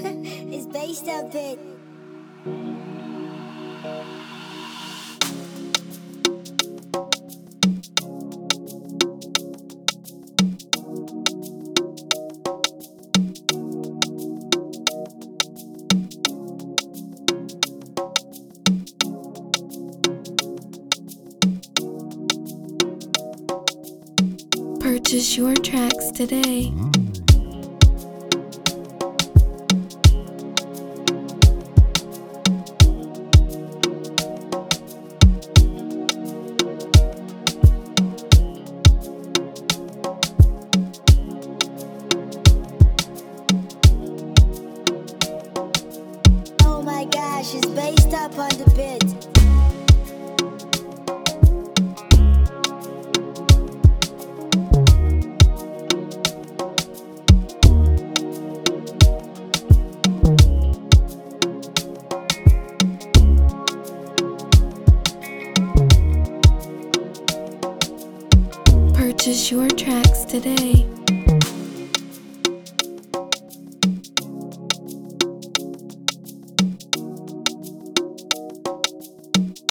It's based a bit. Purchase your tracks today. Oh my gosh, it's based up on the bit. Purchase your tracks today.